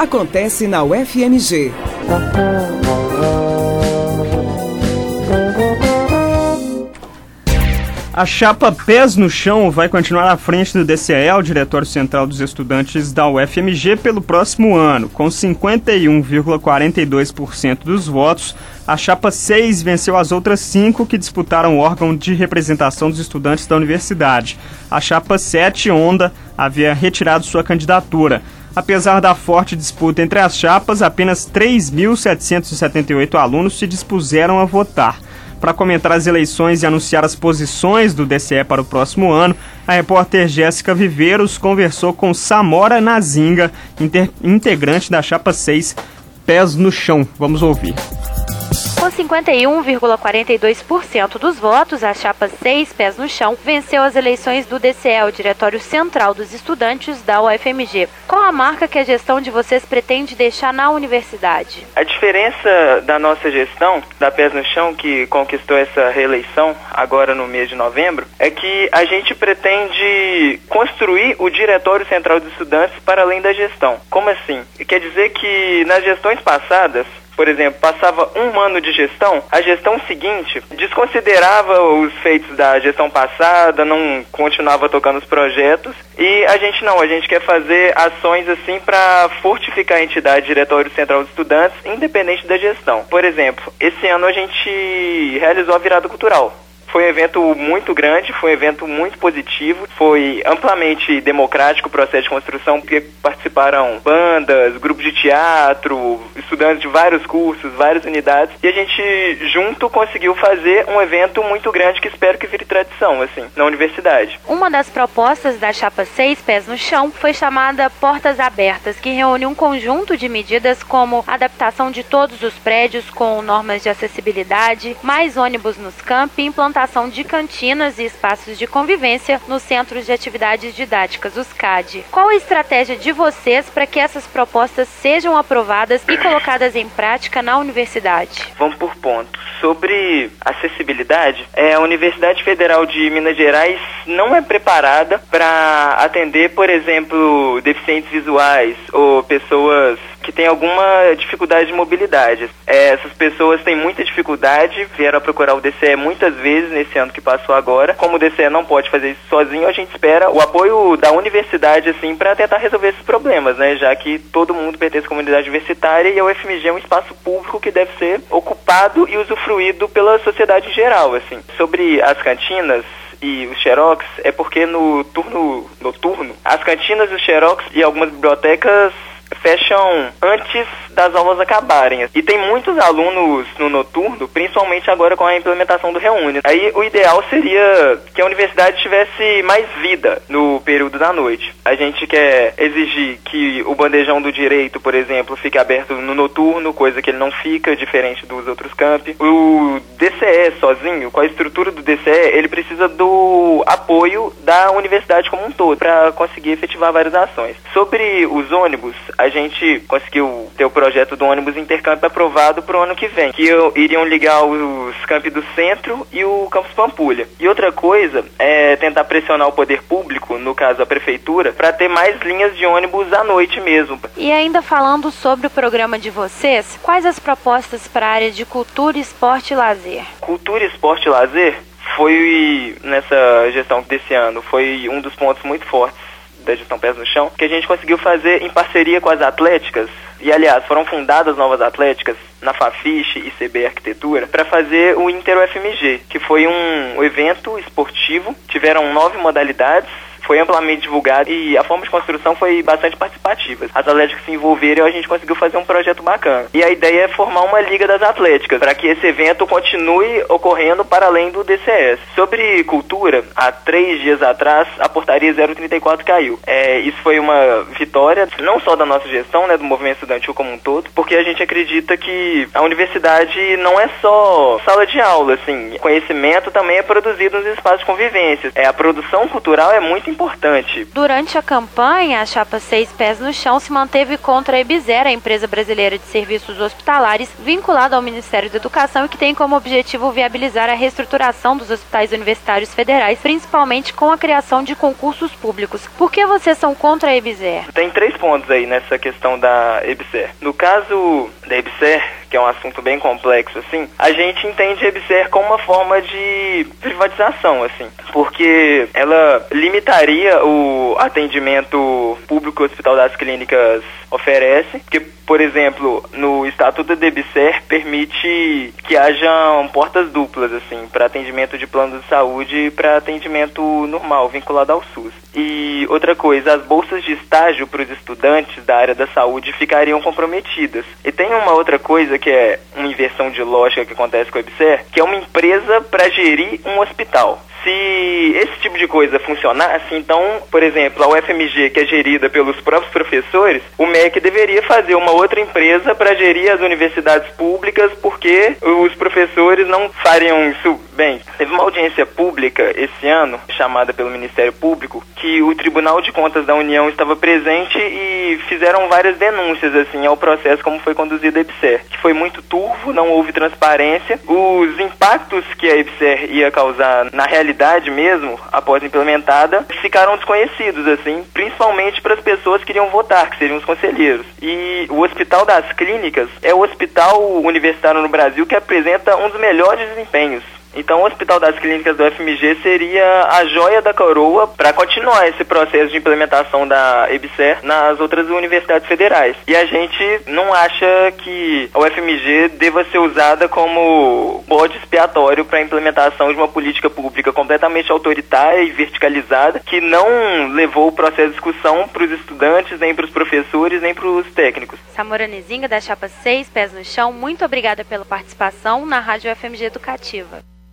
acontece na UFMG. A chapa Pés no Chão vai continuar à frente do DCE, o Diretório Central dos Estudantes da UFMG, pelo próximo ano. Com 51,42% dos votos, a chapa 6 venceu as outras 5 que disputaram o órgão de representação dos estudantes da universidade. A chapa 7, Onda, havia retirado sua candidatura. Apesar da forte disputa entre as chapas, apenas 3.778 alunos se dispuseram a votar. Para comentar as eleições e anunciar as posições do DCE para o próximo ano, a repórter Jéssica Viveiros conversou com Samora Nazinga, integrante da chapa 6, Pés no Chão. Vamos ouvir. Com 51,42% dos votos, a chapa 6, Pés no Chão, venceu as eleições do DCE, o Diretório Central dos Estudantes da UFMG. Qual a marca que a gestão de vocês pretende deixar na universidade? A diferença da nossa gestão, da Pés no Chão, que conquistou essa reeleição agora no mês de novembro, é que a gente pretende construir o Diretório Central dos Estudantes para além da gestão. Como assim? Quer dizer que nas gestões passadas, por exemplo, passava um ano de gestão, a gestão seguinte desconsiderava os feitos da gestão passada, não continuava tocando os projetos, e a gente quer fazer ações assim para fortificar a entidade Diretório Central dos Estudantes, independente da gestão. Por exemplo, esse ano a gente realizou a virada cultural. Foi um evento muito grande, foi um evento muito positivo, foi amplamente democrático o processo de construção, porque participaram bandas, grupos de teatro, estudantes de vários cursos, várias unidades, e a gente junto conseguiu fazer um evento muito grande que espero que vire tradição, assim, na universidade. Uma das propostas da chapa 6, Pés no Chão, foi chamada Portas Abertas, que reúne um conjunto de medidas como adaptação de todos os prédios com normas de acessibilidade, mais ônibus nos campi, implantação de cantinas e espaços de convivência nos centros de atividades didáticas, os CAD. Qual a estratégia de vocês para que essas propostas sejam aprovadas e colocadas em prática na universidade? Vamos por pontos. Sobre acessibilidade, a Universidade Federal de Minas Gerais não é preparada para atender, por exemplo, deficientes visuais ou pessoas que têm alguma dificuldade de mobilidade. Essas pessoas têm muita dificuldade, vieram procurar o DCE muitas vezes nesse ano que passou agora. Como o DCE não pode fazer isso sozinho, a gente espera o apoio da universidade assim para tentar resolver esses problemas, né? Já que todo mundo pertence à comunidade universitária e a UFMG é um espaço público que deve ser ocupado e usufruído pela sociedade em geral, assim. Sobre as cantinas e os xerox, é porque no turno noturno, as cantinas, os xerox e algumas bibliotecas fecham antes das aulas acabarem. E tem muitos alunos no noturno, principalmente agora com a implementação do Reúne. Aí o ideal seria que a universidade tivesse mais vida no período da noite. A gente quer exigir que o bandejão do direito, por exemplo, fique aberto no noturno, coisa que ele não fica, diferente dos outros campi. O DCE sozinho, com a estrutura do DCE, ele precisa do apoio da universidade como um todo para conseguir efetivar várias ações. Sobre os ônibus, a gente conseguiu ter o projeto do ônibus intercampo aprovado para o ano que vem, que iriam ligar os campi do centro e o campus Pampulha. E outra coisa é tentar pressionar o poder público, no caso a prefeitura, para ter mais linhas de ônibus à noite mesmo. E ainda falando sobre o programa de vocês, quais as propostas para a área de cultura, esporte e lazer? Cultura, esporte e lazer foi, nessa gestão desse ano, foi um dos pontos muito fortes da gestão Pés no Chão, que a gente conseguiu fazer em parceria com as atléticas, e aliás, foram fundadas novas atléticas na Fafiche e CB Arquitetura, para fazer o Inter UFMG, que foi um evento esportivo, tiveram 9 modalidades, foi amplamente divulgado e a forma de construção foi bastante participativa. As atléticas se envolveram e a gente conseguiu fazer um projeto bacana. E a ideia é formar uma liga das atléticas, para que esse evento continue ocorrendo para além do DCS. Sobre cultura, há 3 dias atrás, a portaria 034 caiu. Isso foi uma vitória, não só da nossa gestão, né, do movimento estudantil como um todo, porque a gente acredita que a universidade não é só sala de aula, assim. Conhecimento também é produzido nos espaços de convivência. A produção cultural é muito importante. Durante a campanha, a chapa 6 Pés no Chão se manteve contra a EBSER, a empresa brasileira de serviços hospitalares, vinculada ao Ministério da Educação e que tem como objetivo viabilizar a reestruturação dos hospitais universitários federais, principalmente com a criação de concursos públicos. Por que vocês são contra a EBSER? Tem 3 pontos aí nessa questão da EBSER. No caso da EBSER, que é um assunto bem complexo, assim, a gente entende a EBSER como uma forma de privatização, assim, porque ela limitaria o atendimento público que o Hospital das Clínicas oferece, porque, por exemplo, no Estatuto da EBSER permite que hajam portas duplas, assim, para atendimento de plano de saúde e para atendimento normal, vinculado ao SUS. E outra coisa, as bolsas de estágio para os estudantes da área da saúde ficariam comprometidas. E tem uma outra coisa que é uma inversão de lógica que acontece com a EBSER, que é uma empresa para gerir um hospital. Se esse tipo de coisa funcionasse, então, por exemplo, a UFMG, que é gerida pelos próprios professores, o MEC deveria fazer uma outra empresa para gerir as universidades públicas, porque os professores não fariam isso bem. Teve uma audiência pública esse ano, chamada pelo Ministério Público, que o Tribunal de Contas da União estava presente e fizeram várias denúncias, assim, ao processo como foi conduzido a EBSER, que foi muito turvo, não houve transparência. Os impactos que a EBSER ia causar na realidade mesmo, após implementada, ficaram desconhecidos, assim, principalmente para as pessoas que iriam votar, que seriam os conselheiros. E o Hospital das Clínicas é o hospital universitário no Brasil que apresenta um dos melhores desempenhos. Então, o Hospital das Clínicas do UFMG seria a joia da coroa para continuar esse processo de implementação da EBSER nas outras universidades federais. E a gente não acha que a UFMG deva ser usada como bode expiatório para a implementação de uma política pública completamente autoritária e verticalizada, que não levou o processo de discussão para os estudantes, nem para os professores, nem para os técnicos. Samora Nizinga, da chapa 6 Pés no Chão, muito obrigada pela participação na Rádio UFMG Educativa.